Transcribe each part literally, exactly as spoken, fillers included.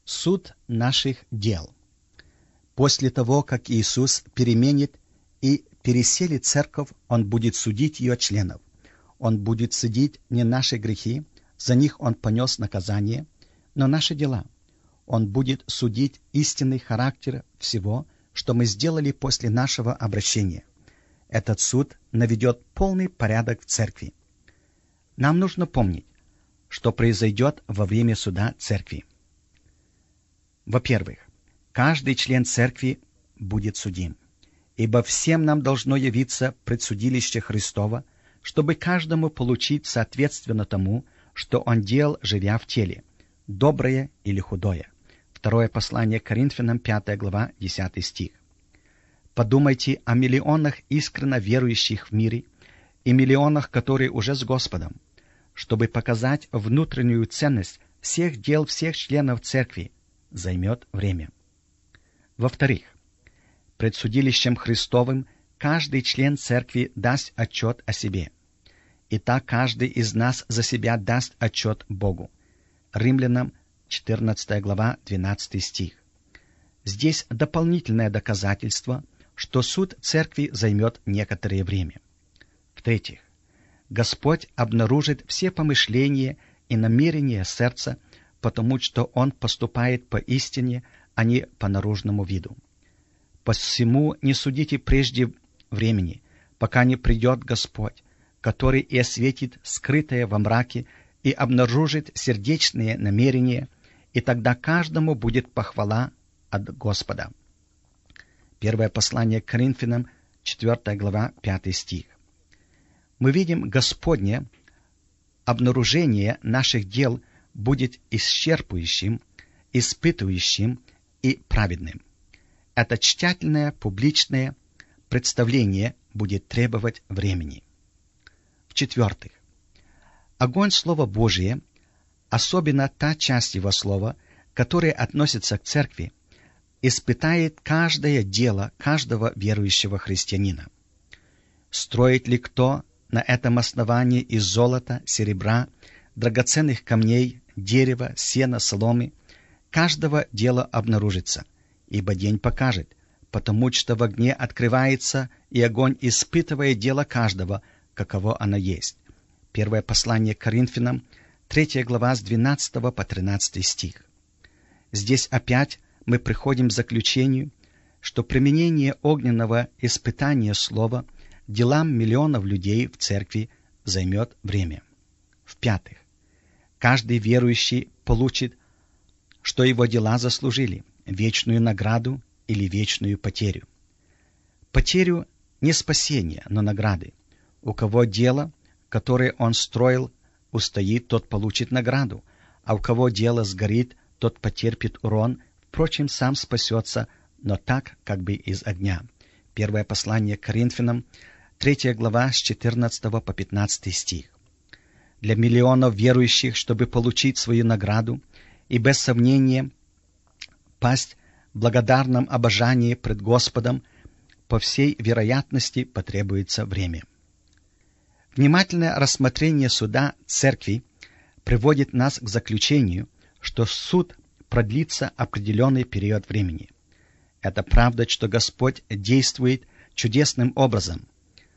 суд наших дел. После того, как Иисус переменит и переселит церковь, Он будет судить ее членов. Он будет судить не наши грехи, за них Он понес наказание, но наши дела. Он будет судить истинный характер всего, что мы сделали после нашего обращения. Этот суд наведет полный порядок в церкви. Нам нужно помнить, что произойдет во время суда церкви. Во-первых, каждый член церкви будет судим, ибо всем нам должно явиться предсудилище Христово, чтобы каждому получить соответственно тому, что он делал, живя в теле, доброе или худое. Второе послание к Коринфянам, пятая глава, десятый стих. Подумайте о миллионах искренно верующих в мире и миллионах, которые уже с Господом, чтобы показать внутреннюю ценность всех дел всех членов церкви, займет время. Во-вторых, пред судилищем Христовым каждый член церкви даст отчет о себе. И так каждый из нас за себя даст отчет Богу. Римлянам, четырнадцатая глава, двенадцатый стих. Здесь дополнительное доказательство, что суд церкви займет некоторое время. В-третьих, Господь обнаружит все помышления и намерения сердца, потому что Он поступает по истине, а не по наружному виду. Посему не судите прежде времени, пока не придет Господь, который и осветит скрытое во мраке и обнаружит сердечные намерения, и тогда каждому будет похвала от Господа. Первое послание к Коринфянам, четвертая глава, пятый стих. Мы видим, Господне обнаружение наших дел будет исчерпывающим, испытывающим и праведным. Это тщательное публичное представление будет требовать времени. В-четвертых, огонь Слова Божия, особенно та часть Его Слова, которая относится к церкви, испытает каждое дело каждого верующего христианина. Строит ли кто на этом основании из золота, серебра, драгоценных камней, дерева, сена, соломы, каждого дела обнаружится, ибо день покажет, потому что в огне открывается, и огонь испытывает дело каждого, каково оно есть. Первое послание к Коринфянам, третья глава, с двенадцатого по тринадцатый стих. Здесь опять мы приходим к заключению, что применение огненного испытания слова делам миллионов людей в церкви займет время. В-пятых, каждый верующий получит, что его дела заслужили, вечную награду или вечную потерю. Потерю не спасения, но награды. У кого дело, которое он строил, устоит, тот получит награду, а у кого дело сгорит, тот потерпит урон, впрочем, сам спасется, но так, как бы из огня. Первое послание к Коринфянам, третья глава, с четырнадцатого по пятнадцатый стих. Для миллионов верующих, чтобы получить свою награду и без сомнения пасть в благодарном обожании пред Господом, по всей вероятности потребуется время. Внимательное рассмотрение суда церкви приводит нас к заключению, что суд продлится определенный период времени. Это правда, что Господь действует чудесным образом,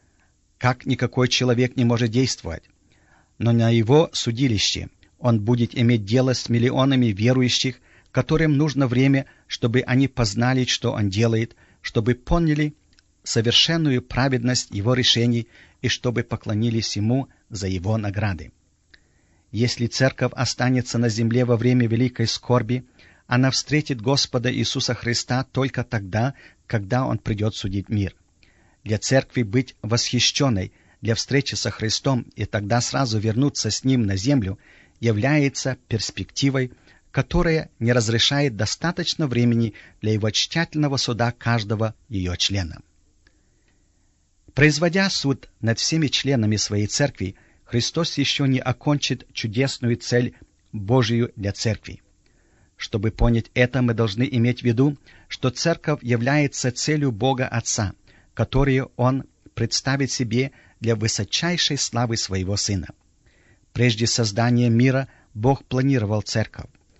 как никакой человек не может действовать, но на Его судилище Он будет иметь дело с миллионами верующих, которым нужно время, чтобы они познали, что Он делает, чтобы поняли совершенную праведность Его решений и чтобы поклонились Ему за Его награды. Если церковь останется на земле во время великой скорби, она встретит Господа Иисуса Христа только тогда, когда Он придет судить мир. Для церкви быть восхищенной для встречи со Христом и тогда сразу вернуться с Ним на землю является перспективой, которая не разрешает достаточно времени для Его тщательного суда каждого ее члена. Производя суд над всеми членами Своей церкви, Христос еще не окончит чудесную цель Божию для церкви. Чтобы понять это, мы должны иметь в виду, что церковь является целью Бога Отца, которую Он представит себе для высочайшей славы Своего Сына. Прежде создания мира Бог планировал церковь.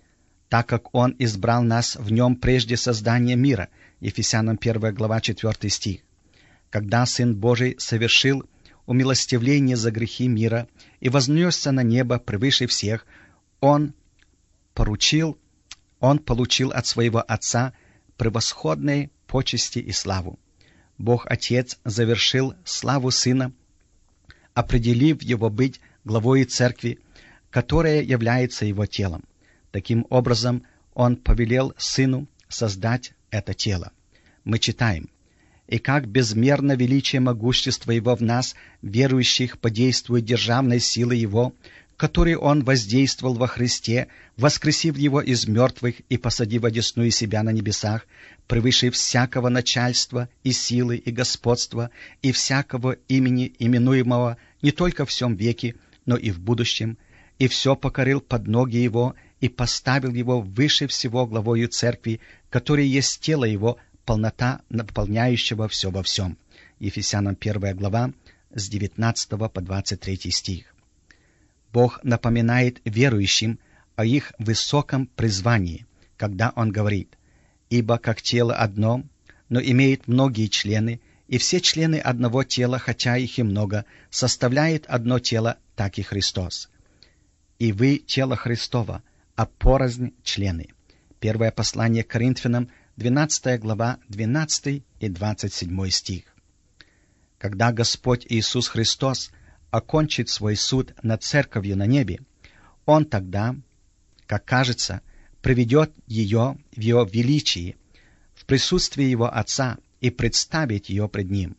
так как Он избрал нас в Нем прежде создания мира. Ефесянам первая глава, четвёртый стих. Когда Сын Божий совершил умилостивление за грехи мира и вознесся на небо превыше всех, Он поручил, Он получил от Своего Отца превосходные почести и славу. Бог Отец завершил славу Сына, определив Его быть главой Церкви, которая является Его телом. Таким образом, Он повелел Сыну создать это тело. Мы читаем: «И как безмерно величие могущества Его в нас, верующих, подействует державной силы Его, которой Он воздействовал во Христе, воскресив Его из мертвых и посадив одесную себя на небесах, превыше всякого начальства и силы и господства и всякого имени, именуемого не только в сем веке, но и в будущем, и все покорил под ноги Его и поставил Его выше всего главою Церкви, которая есть тело Его, полнота наполняющего все во всем». Ефесянам первая глава, с девятнадцатого по двадцать третий стих. Бог напоминает верующим о их высоком призвании, когда Он говорит: «Ибо как тело одно, но имеет многие члены, и все члены одного тела, хотя их и много, составляет одно тело, так и Христос. И вы тело Христово, а порознь члены». Первое послание к Коринфянам, двенадцатая глава, двенадцатый и двадцать седьмой стих. Когда Господь Иисус Христос окончит свой суд над Церковью на небе, Он тогда, как кажется, приведет ее в Его величии, в присутствии Его Отца, и представит ее пред Ним.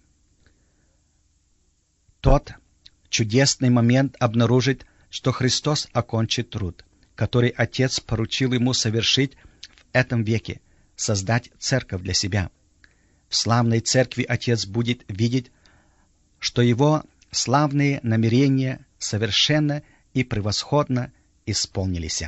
Тот чудесный момент обнаружит, что Христос окончит труд, который Отец поручил Ему совершить в этом веке, создать церковь для себя. В славной церкви Отец будет видеть, что Его славные намерения совершенно и превосходно исполнились.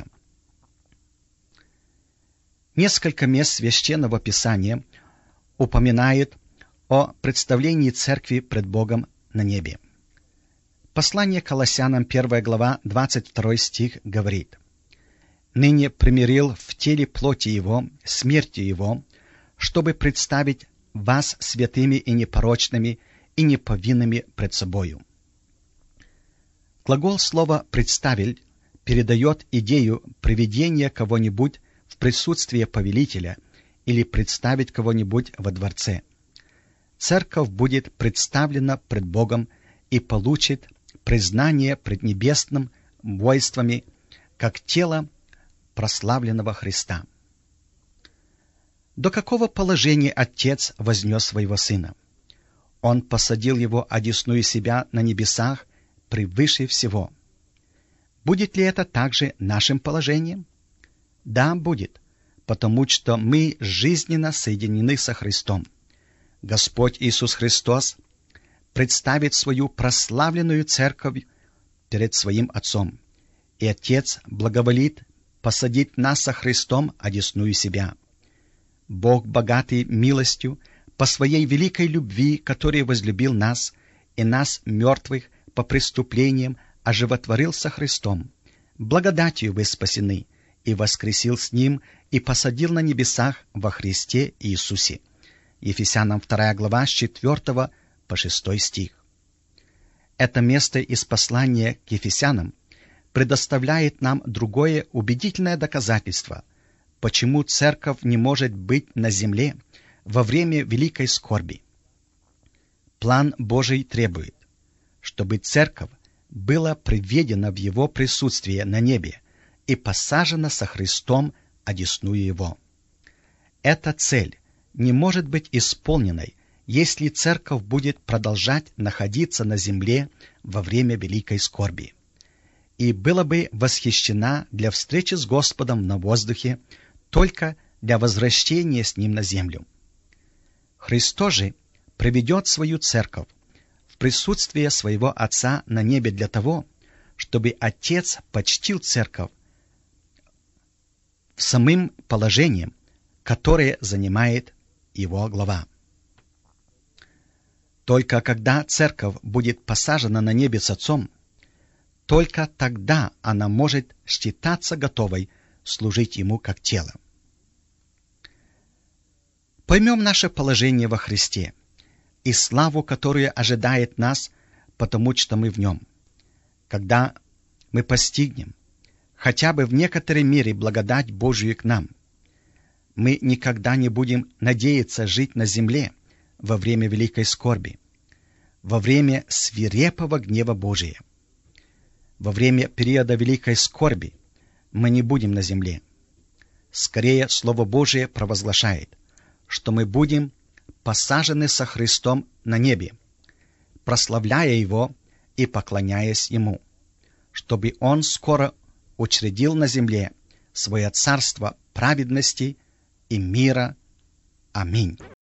Несколько мест Священного Писания упоминает о представлении церкви пред Богом на небе. Послание к Колоссянам, первая глава, двадцать второй стих говорит: «Ныне примирил в теле плоти Его, смертью Его, чтобы представить вас святыми и непорочными и неповинными пред собою». Глагол слова «представить» передает идею приведения кого-нибудь в присутствие повелителя или представить кого-нибудь во дворце. Церковь будет представлена пред Богом и получит признание пред небесным воинствами как тело прославленного Христа. До какого положения Отец вознес своего Сына? Он посадил Его одесную себя на небесах превыше всего. Будет ли это также нашим положением? Да, будет, потому что мы жизненно соединены со Христом. Господь Иисус Христос представит свою прославленную церковь перед своим Отцом, и Отец благоволит посадить нас со Христом одесную себя. Бог, богатый милостью, по своей великой любви, который возлюбил нас, и нас, мертвых, по преступлениям, оживотворил со Христом. Благодатью вы спасены, и воскресил с Ним, и посадил на небесах во Христе Иисусе. Ефесянам вторая глава, с четвёртого по шестой стих. Это место из послания к Ефесянам предоставляет нам другое убедительное доказательство, почему церковь не может быть на земле во время великой скорби. План Божий требует, чтобы церковь была приведена в Его присутствие на небе и посажена со Христом одесную Его. Эта цель не может быть исполненной, если церковь будет продолжать находиться на земле во время великой скорби, и была бы восхищена для встречи с Господом на воздухе только для возвращения с Ним на землю. Христос же приведет свою церковь в присутствие своего Отца на небе для того, чтобы Отец почтил церковь самым положением, которое занимает его глава. Только когда церковь будет посажена на небе с Отцом, только тогда она может считаться готовой служить Ему как тело. Поймем наше положение во Христе и славу, которая ожидает нас, потому что мы в Нем. Когда мы постигнем хотя бы в некоторой мере благодать Божию к нам, мы никогда не будем надеяться жить на земле во время великой скорби, во время свирепого гнева Божия. Во время периода великой скорби мы не будем на земле. Скорее, Слово Божие провозглашает, что мы будем посажены со Христом на небе, прославляя Его и поклоняясь Ему, чтобы Он скоро учредил на земле свое царство праведности и мира. Аминь.